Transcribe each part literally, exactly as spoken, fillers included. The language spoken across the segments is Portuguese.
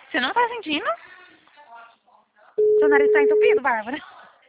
Você não tá sentindo? Seu nariz tá entupido, Bárbara.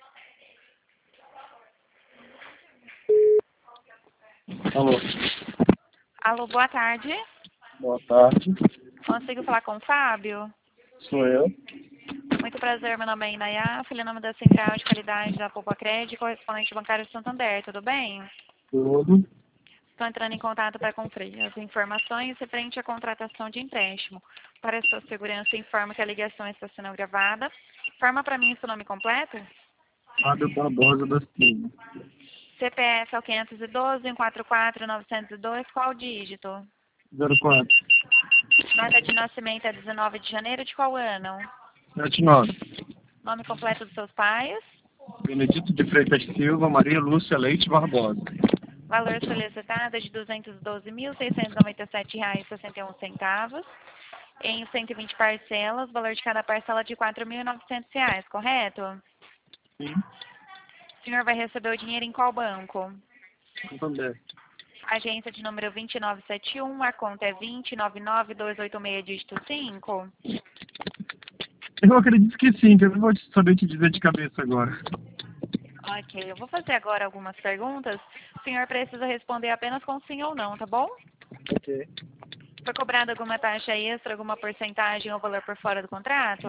Alô. Alô, boa tarde. Boa tarde. Consigo falar com o Fábio? Sou eu. Muito prazer, meu nome é Inayá, filho nome da Central de Qualidade da Poupa Crédito, correspondente bancário de Santander, tudo bem? Tudo. Estou entrando em contato para conferir as informações referente à contratação de empréstimo. Para a sua segurança, informo que a ligação está sendo gravada. Forma para mim o seu nome completo? Fábio Barbosa da Silva. C P F é o quinhentos e doze, cento e quarenta e quatro, novecentos e dois, qual dígito? zero quatro. Data de nascimento é dezenove de janeiro de qual ano? sete nove. Nome completo dos seus pais? Benedito de Freitas Silva, Maria Lúcia Leite Barbosa. Valor solicitado é de duzentos e doze mil, seiscentos e noventa e sete reais e sessenta e um centavos. Em cento e vinte parcelas, valor de cada parcela de quatro mil e novecentos reais, correto? Sim. O senhor vai receber o dinheiro em qual banco? Santander. Agência de número vinte e nove setenta e um, a conta é vinte, nove nove, dois oito seis, dígito cinco. Eu acredito que sim, que eu não vou saber te dizer de cabeça agora. Ok, eu vou fazer agora algumas perguntas. O senhor precisa responder apenas com sim ou não, tá bom? Ok. Foi cobrada alguma taxa extra, alguma porcentagem ou valor por fora do contrato?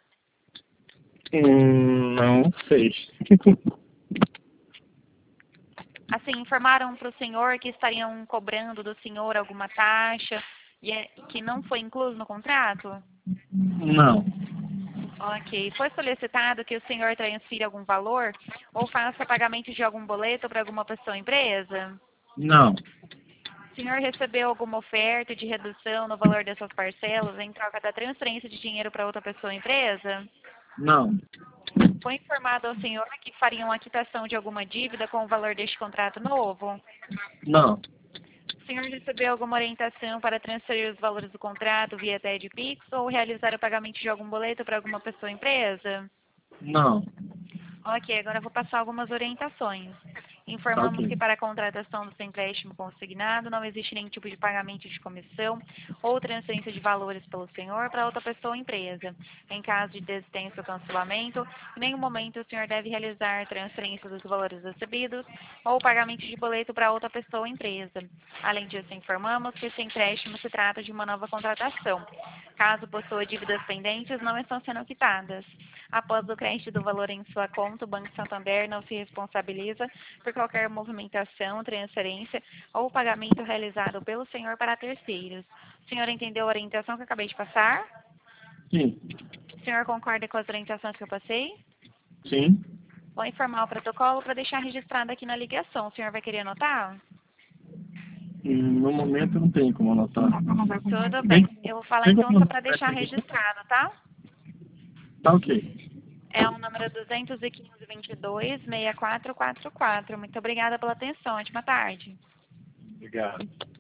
Hum, não fez. Assim, informaram para o senhor que estariam cobrando do senhor alguma taxa e é- que não foi incluso no contrato? Não. Ok. Foi solicitado que o senhor transfira algum valor ou faça pagamento de algum boleto para alguma pessoa ou empresa? Não. O senhor recebeu alguma oferta de redução no valor dessas parcelas em troca da transferência de dinheiro para outra pessoa ou empresa? Não. Foi informado ao senhor que fariam a quitação de alguma dívida com o valor deste contrato novo? Não. O senhor recebeu alguma orientação para transferir os valores do contrato via T E D Pix ou realizar o pagamento de algum boleto para alguma pessoa ou empresa? Não. Ok, agora eu vou passar algumas orientações. Tá Informamos ok. que para a contratação do seu empréstimo consignado não existe nenhum tipo de pagamento de comissão ou transferência de valores pelo senhor para outra pessoa ou empresa. Em caso de desistência ou cancelamento, em nenhum momento o senhor deve realizar transferência dos valores recebidos ou pagamento de boleto para outra pessoa ou empresa. Além disso, informamos que esse empréstimo se trata de uma nova contratação. Caso possua dívidas pendentes, não estão sendo quitadas. Após o crédito do valor em sua conta, o Banco Santander não se responsabiliza por qualquer movimentação, transferência ou pagamento realizado pelo senhor para terceiros. O senhor entendeu a orientação que eu acabei de passar? Sim. O senhor concorda com as orientações que eu passei? Sim. Vou informar o protocolo para deixar registrado aqui na ligação. O senhor vai querer anotar? Hum, No momento não tem como anotar. Tudo Tem, bem. Eu vou falar tem então como só para anotar deixar aqui? registrado, tá? Tá ok. É o número duzentos e quinze, vinte e dois, sessenta e quatro quarenta e quatro. Muito obrigada pela atenção. Ótima tarde. Obrigado.